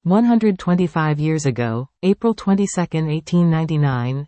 125 years ago, April 22, 1899.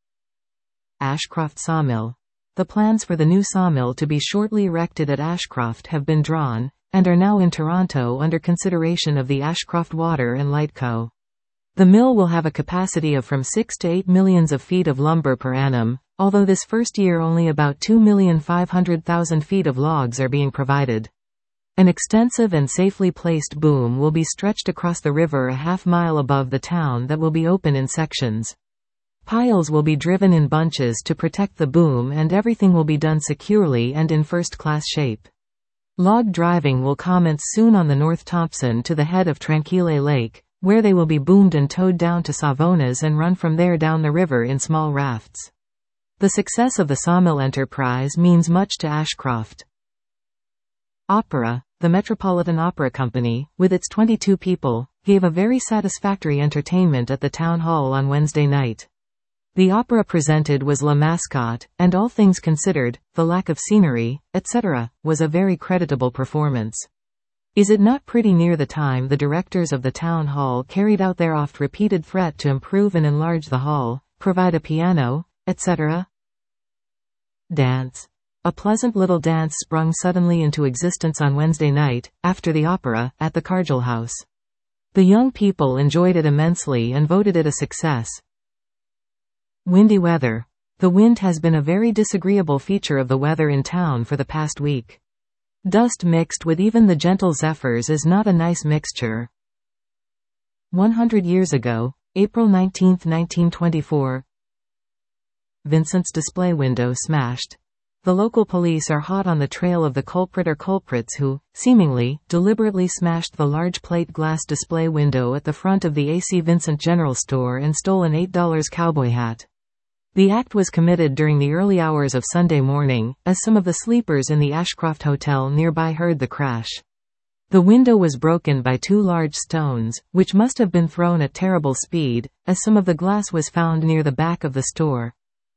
Ashcroft Sawmill. The plans for the new sawmill to be shortly erected at Ashcroft have been drawn, and are now in Toronto under consideration of the Ashcroft Water and Light Co. The mill will have a capacity of from 6 to 8 millions of feet of lumber per annum, although this first year only about 2,500,000 feet of logs are being provided. An extensive and safely placed boom will be stretched across the river a half-mile above the town that will be open in sections. Piles will be driven in bunches to protect the boom, and everything will be done securely and in first-class shape. Log driving will commence soon on the North Thompson to the head of Tranquille Lake, where they will be boomed and towed down to Savonas and run from there down the river in small rafts. The success of the sawmill enterprise means much to Ashcroft. Opera. The Metropolitan Opera Company, with its 22 people, gave a very satisfactory entertainment at the town hall on Wednesday night. The opera presented was La Mascotte, and all things considered, the lack of scenery, etc., was a very creditable performance. Is it not pretty near the time the directors of the town hall carried out their oft-repeated threat to improve and enlarge the hall, provide a piano, etc.? Dance. A pleasant little dance sprung suddenly into existence on Wednesday night, after the opera, at the Cargill House. The young people enjoyed it immensely and voted it a success. Windy weather. The wind has been a very disagreeable feature of the weather in town for the past week. Dust mixed with even the gentle zephyrs is not a nice mixture. 100 years ago, April 19, 1924. Vincent's display window smashed. The local police are hot on the trail of the culprit or culprits who, seemingly, deliberately smashed the large plate glass display window at the front of the A.C. Vincent General Store and stole an $8 cowboy hat. The act was committed during the early hours of Sunday morning, as some of the sleepers in the Ashcroft Hotel nearby heard the crash. The window was broken by 2 large stones, which must have been thrown at terrible speed, as some of the glass was found near the back of the store.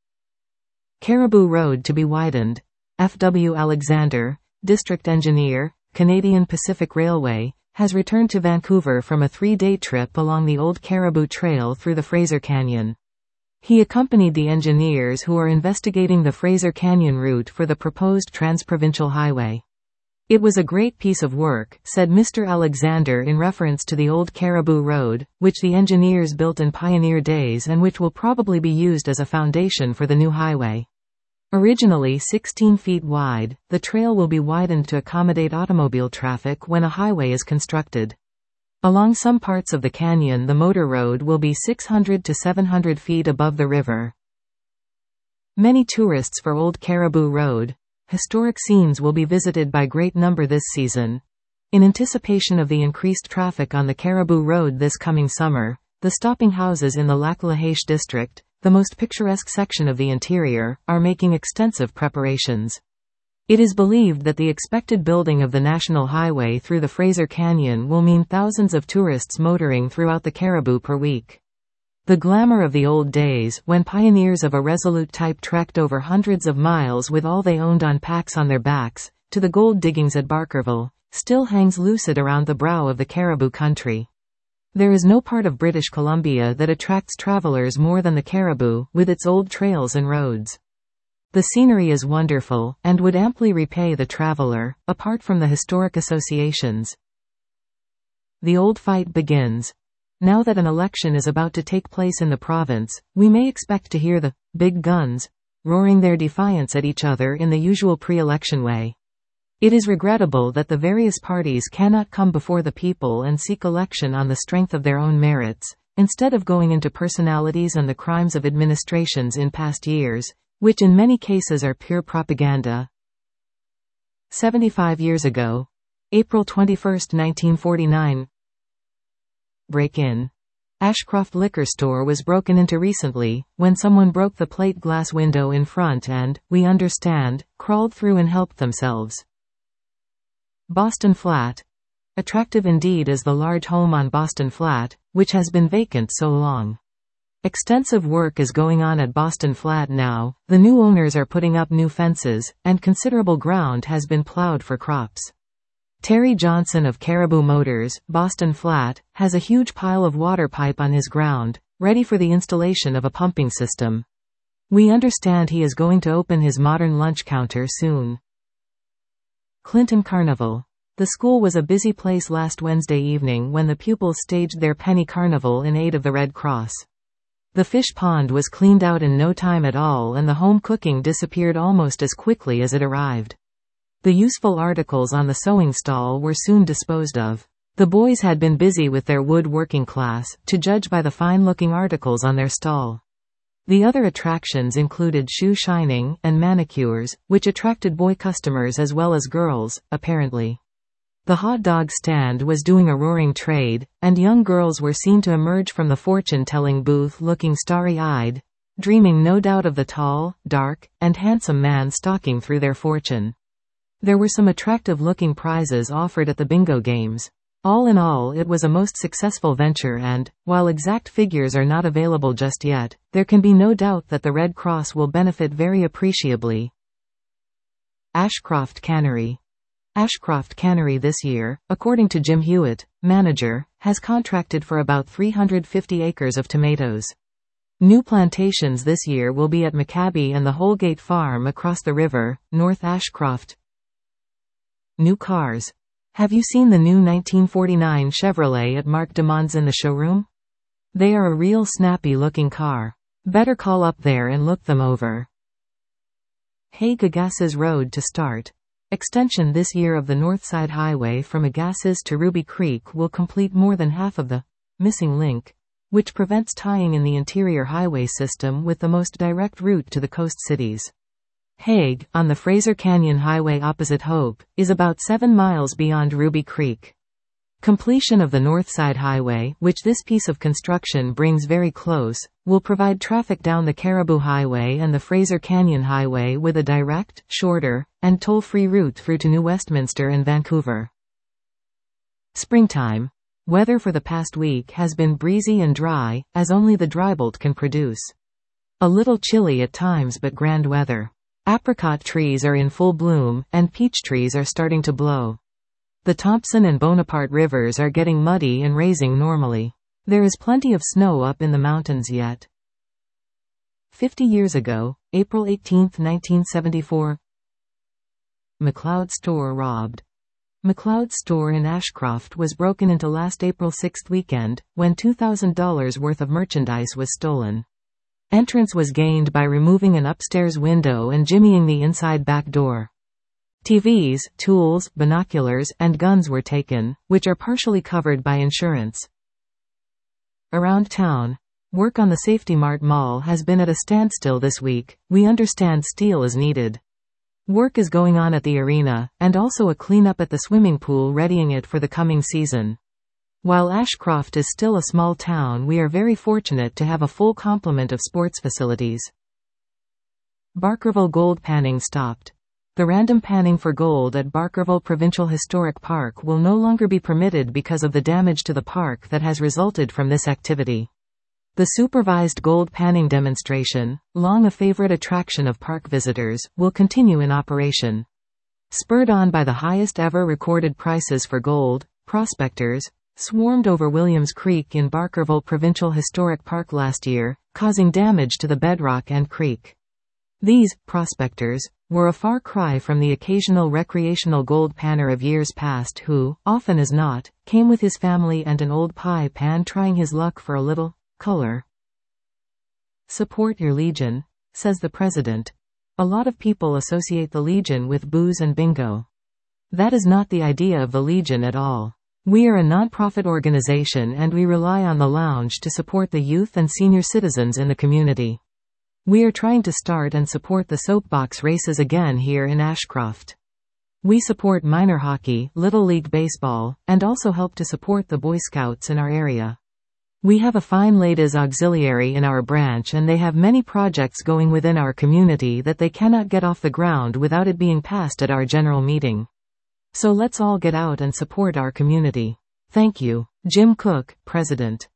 Cariboo Road to be widened. F. W. Alexander, District Engineer, Canadian Pacific Railway, has returned to Vancouver from a 3-day trip along the old Cariboo Trail through the Fraser Canyon. He accompanied the engineers who are investigating the Fraser Canyon route for the proposed Transprovincial Highway. It was a great piece of work, said Mr. Alexander in reference to the old Cariboo Road, which the engineers built in pioneer days and which will probably be used as a foundation for the new highway. Originally 16 feet wide, the trail will be widened to accommodate automobile traffic when a highway is constructed. Along some parts of the canyon, the motor road will be 600 to 700 feet above the river. Many tourists for Old Cariboo Road. Historic scenes will be visited by great number this season. In anticipation of the increased traffic on the Cariboo Road this coming summer, the stopping houses in the Lac La Hache district, the most picturesque section of the interior, are making extensive preparations. It is believed that the expected building of the National Highway through the Fraser Canyon will mean thousands of tourists motoring throughout the Cariboo per week. The glamour of the old days, when pioneers of a Resolute type trekked over hundreds of miles with all they owned on packs on their backs, to the gold diggings at Barkerville, still hangs lucid around the brow of the Cariboo country. There is no part of British Columbia that attracts travelers more than the Cariboo, with its old trails and roads. The scenery is wonderful, and would amply repay the traveler, apart from the historic associations. The old fight begins. Now that an election is about to take place in the province, we may expect to hear the big guns roaring their defiance at each other in the usual pre-election way. It is regrettable that the various parties cannot come before the people and seek election on the strength of their own merits, instead of going into personalities and the crimes of administrations in past years, which in many cases are pure propaganda. 75 years ago. April 21, 1949. Break-in. Ashcroft liquor store was broken into recently, when someone broke the plate glass window in front and, we understand, crawled through and helped themselves. Boston Flat. Attractive indeed is the large home on Boston Flat, which has been vacant so long. Extensive work is going on at Boston Flat now. The new owners are putting up new fences, and considerable ground has been plowed for crops. Terry Johnson of Caribou Motors, Boston Flat, has a huge pile of water pipe on his ground, ready for the installation of a pumping system. We understand he is going to open his modern lunch counter soon. Clinton Carnival. The school was a busy place last Wednesday evening when the pupils staged their penny carnival in aid of the Red Cross. The fish pond was cleaned out in no time at all, and the home cooking disappeared almost as quickly as it arrived. The useful articles on the sewing stall were soon disposed of. The boys had been busy with their woodworking class, to judge by the fine-looking articles on their stall. The other attractions included shoe shining and manicures, which attracted boy customers as well as girls, apparently. The hot dog stand was doing a roaring trade, and young girls were seen to emerge from the fortune-telling booth looking starry-eyed, dreaming no doubt of the tall, dark, and handsome man stalking through their fortune. There were some attractive-looking prizes offered at the bingo games. All in all, it was a most successful venture and, while exact figures are not available just yet, there can be no doubt that the Red Cross will benefit very appreciably. Ashcroft Cannery. Ashcroft Cannery this year, according to Jim Hewitt, manager, has contracted for about 350 acres of tomatoes. New plantations this year will be at Maccabi and the Holgate Farm across the river, North Ashcroft. New cars. Have you seen the new 1949 Chevrolet at Marc Demond's in the showroom? They are a real snappy-looking car. Better call up there and look them over. Hague Agassiz Road to start. Extension this year of the Northside Highway from Agassiz to Ruby Creek will complete more than half of the missing link, which prevents tying in the interior highway system with the most direct route to the coast cities. Hague, on the Fraser Canyon Highway opposite Hope, is about 7 miles beyond Ruby Creek. Completion of the Northside Highway, which this piece of construction brings very close, will provide traffic down the Caribou Highway and the Fraser Canyon Highway with a direct, shorter, and toll-free route through to New Westminster and Vancouver. Springtime. Weather for the past week has been breezy and dry, as only the Drybolt can produce. A little chilly at times but grand weather. Apricot trees are in full bloom, and peach trees are starting to blow. The Thompson and Bonaparte rivers are getting muddy and raising normally. There is plenty of snow up in the mountains yet. 50 years ago, April 18, 1974. McLeod store robbed. McLeod's store in Ashcroft was broken into last April 6 weekend, when $2,000 worth of merchandise was stolen. Entrance was gained by removing an upstairs window and jimmying the inside back door. TVs, tools, binoculars, and guns were taken, which are partially covered by insurance. Around town. Work on the Safety Mart Mall has been at a standstill this week. We understand steel is needed. Work is going on at the arena, and also a cleanup at the swimming pool readying it for the coming season. While Ashcroft is still a small town, we are very fortunate to have a full complement of sports facilities. Barkerville gold panning stopped. The random panning for gold at Barkerville Provincial Historic Park will no longer be permitted because of the damage to the park that has resulted from this activity. The supervised gold panning demonstration, long a favorite attraction of park visitors, will continue in operation. Spurred on by the highest ever recorded prices for gold, prospectors swarmed over Williams Creek in Barkerville Provincial Historic Park last year, causing damage to the bedrock and creek. These prospectors were a far cry from the occasional recreational gold panner of years past who, often as not, came with his family and an old pie pan trying his luck for a little color. Support your Legion, says the president. A lot of people associate the Legion with booze and bingo. That is not the idea of the Legion at all. We are a non-profit organization and we rely on the lounge to support the youth and senior citizens in the community. We are trying to start and support the soapbox races again here in Ashcroft. We support minor hockey, Little League baseball, and also help to support the Boy Scouts in our area. We have a fine ladies auxiliary in our branch and they have many projects going within our community that they cannot get off the ground without it being passed at our general meeting. So let's all get out and support our community. Thank you. Jim Cook, President.